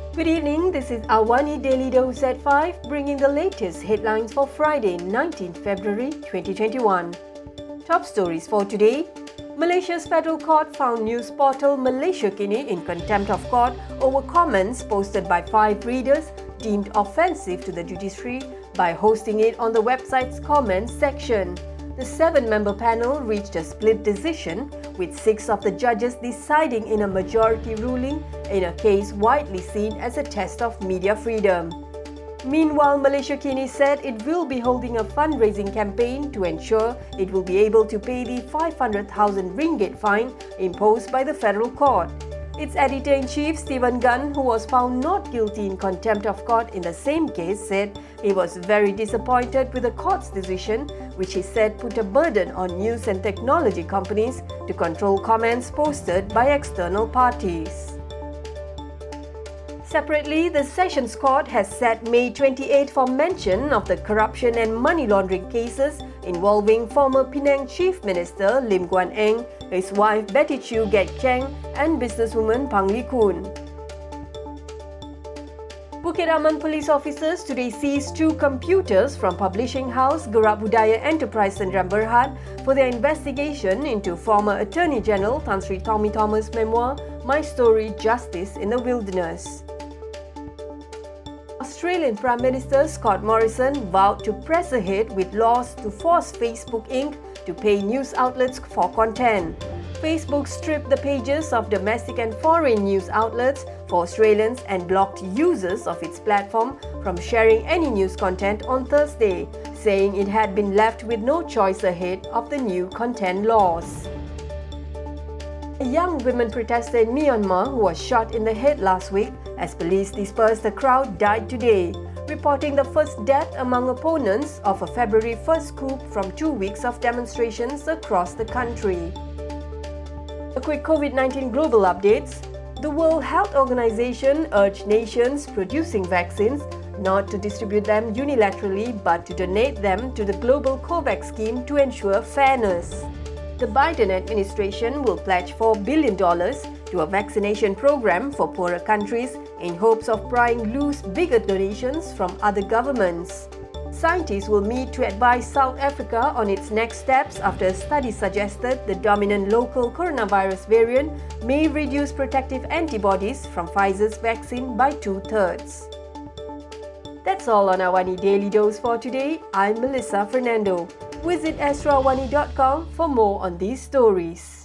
Good evening, this is Awani Daily Dose at 5, bringing the latest headlines for Friday, 19th February 2021. Top stories for today. Malaysia's federal court found news portal Malaysia Kini in contempt of court over comments posted by 5 readers deemed offensive to the judiciary by hosting it on the website's comments section. The 7-member panel reached a split decision, with 6 of the judges deciding in a majority ruling in a case widely seen as a test of media freedom. Meanwhile, Malaysia Kini said it will be holding a fundraising campaign to ensure it will be able to pay the 500,000 ringgit fine imposed by the federal court. Its editor-in-chief, Stephen Gunn, who was found not guilty in contempt of court in the same case, said he was very disappointed with the court's decision, which he said put a burden on news and technology companies to control comments posted by external parties. Separately, the Sessions Court has set May 28 for mention of the corruption and money laundering cases involving former Penang Chief Minister Lim Guan Eng, his wife Betty Chew Get Cheng and businesswoman Pang Li Kun. Bukit Aman police officers today seized 2 computers from publishing house Gerak Budaya Enterprise Sdn Bhd for their investigation into former Attorney General Tan Sri Tommy Thomas' memoir, My Story, Justice in the Wilderness. Australian Prime Minister Scott Morrison vowed to press ahead with laws to force Facebook Inc. to pay news outlets for content. Facebook stripped the pages of domestic and foreign news outlets for Australians and blocked users of its platform from sharing any news content on Thursday, saying it had been left with no choice ahead of the new content laws. A young women protester in Myanmar who was shot in the head last week as police dispersed the crowd died today, reporting the first death among opponents of a February 1st coup from 2 weeks of demonstrations across the country. A quick COVID-19 global updates. The World Health Organization urged nations producing vaccines not to distribute them unilaterally but to donate them to the global COVAX scheme to ensure fairness. The Biden administration will pledge $4 billion to a vaccination program for poorer countries in hopes of prying loose bigger donations from other governments. Scientists will meet to advise South Africa on its next steps after a study suggested the dominant local coronavirus variant may reduce protective antibodies from Pfizer's vaccine by 2/3. That's all on Awani Daily Dose for today. I'm Melissa Fernando. Visit astrawani.com for more on these stories.